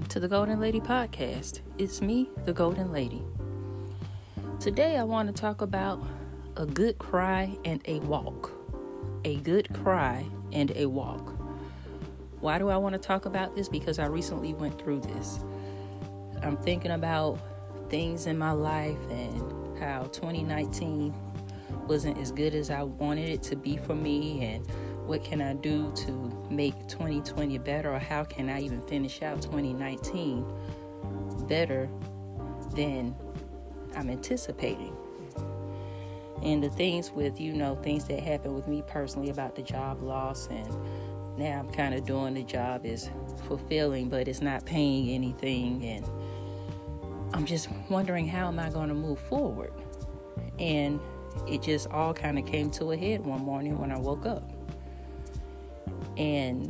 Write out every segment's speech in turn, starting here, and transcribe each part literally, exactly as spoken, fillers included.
to the Golden Lady Podcast. It's me, the Golden Lady. Today I want to talk about a good cry and a walk. A good cry and a walk. Why do I want to talk about this? Because I recently went through this. I'm thinking about things in my life and how twenty nineteen wasn't as good as I wanted it to be for me, and what can I do to make twenty twenty better, or how can I even finish out twenty nineteen better than I'm anticipating. And the things with, you know, things that happened with me personally about the job loss, and now I'm kind of doing the job is fulfilling, but it's not paying anything, and I'm just wondering, how am I going to move forward? And it just all kind of came to a head one morning when I woke up. And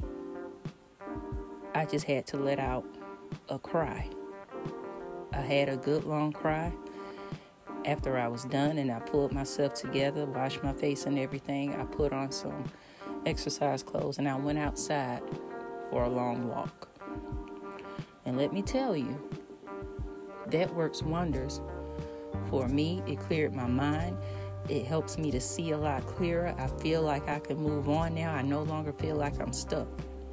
I just had to let out a cry. I had a good long cry. After I was done and I pulled myself together, washed my face and everything, I put on some exercise clothes and I went outside for a long walk. And let me tell you, that works wonders for me. It cleared my mind. It helps me to see a lot clearer. I feel like I can move on now. I no longer feel like I'm stuck.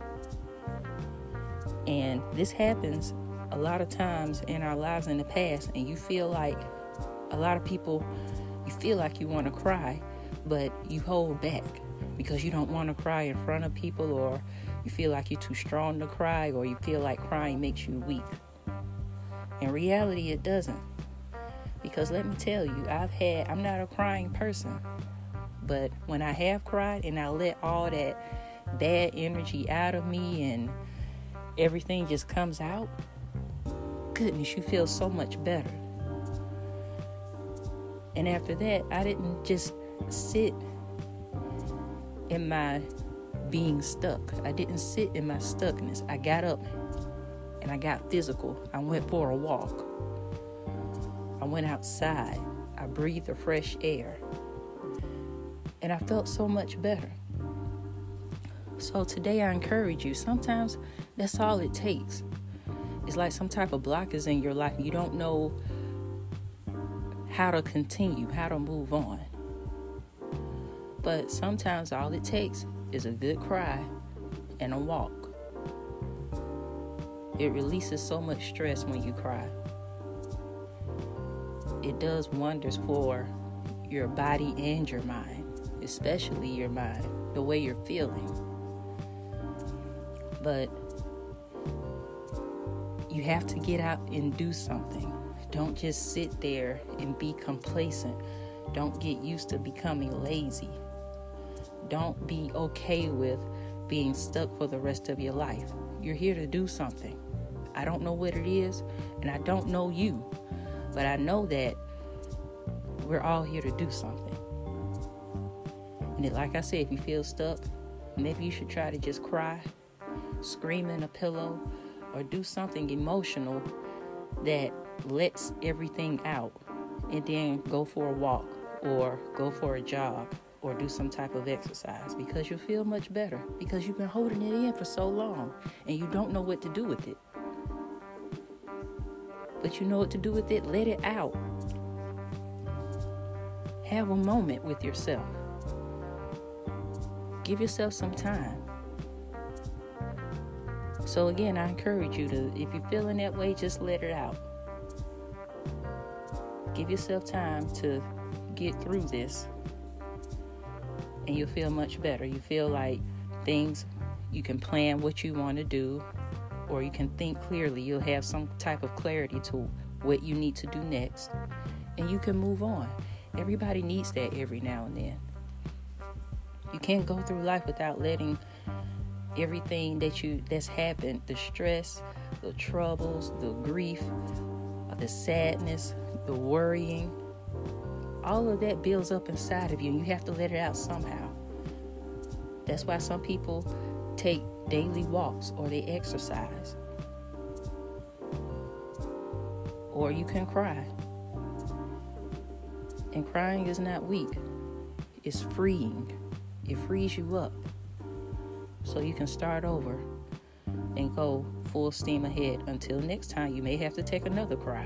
And this happens a lot of times in our lives in the past, and you feel like a lot of people, you feel like you want to cry, but you hold back because you don't want to cry in front of people, or you feel like you're too strong to cry, or you feel like crying makes you weak. In reality, it doesn't. Because let me tell you, I've had, I'm not a crying person, but when I have cried and I let all that bad energy out of me and everything just comes out, goodness, you feel so much better. And after that, I didn't just sit in my being stuck. I didn't sit in my stuckness. I got up and I got physical. I went for a walk. I went outside. I breathed the fresh air. And I felt so much better. So today I encourage you, sometimes that's all it takes. It's like some type of block is in your life. You don't know how to continue, how to move on. But sometimes all it takes is a good cry and a walk. It releases so much stress when you cry. It does wonders for your body and your mind, especially your mind, the way you're feeling. But you have to get out and do something. Don't just sit there and be complacent. Don't get used to becoming lazy. Don't be okay with being stuck for the rest of your life. You're here to do something. I don't know what it is, and I don't know you, but I know that we're all here to do something. And it, like I said, if you feel stuck, maybe you should try to just cry, scream in a pillow, or do something emotional that lets everything out, and then go for a walk or go for a jog or do some type of exercise, because you'll feel much better, because you've been holding it in for so long and you don't know what to do with it. But you know what to do with it. Let it out. Have a moment with yourself. Give yourself some time. So again, I encourage you to, if you're feeling that way, just let it out. Give yourself time to get through this, and you'll feel much better. You feel like things, you can plan what you want to do, or you can think clearly. You'll have some type of clarity to what you need to do next, and you can move on. Everybody needs that every now and then. You can't go through life without letting everything that you that's happened, the stress, the troubles, the grief, the sadness, the worrying, all of that builds up inside of you, and you have to let it out somehow. That's why some people take daily walks, or they exercise. Or you can cry. And crying is not weak. It's freeing. It frees you up. So you can start over and go full steam ahead. Until next time, you may have to take another cry.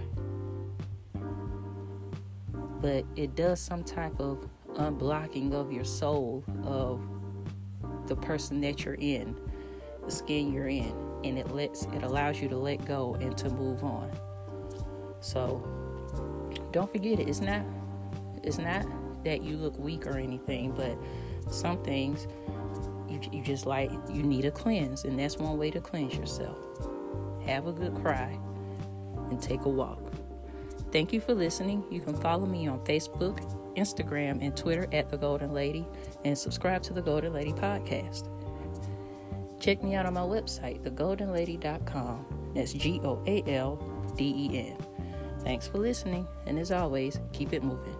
But it does some type of unblocking of your soul, of the person that you're in, the skin you're in, and it lets it allows you to let go and to move on. So don't forget it. It's not it's not that you look weak or anything, but some things you you just like you need a cleanse, and that's one way to cleanse yourself. Have a good cry and take a walk. Thank you for listening. You can follow me on Facebook, Instagram, and Twitter at The Golden Lady, and subscribe to The Golden Lady Podcast. Check me out on my website, the golden lady dot com. That's G O A L D E N. Thanks for listening, and as always, keep it moving.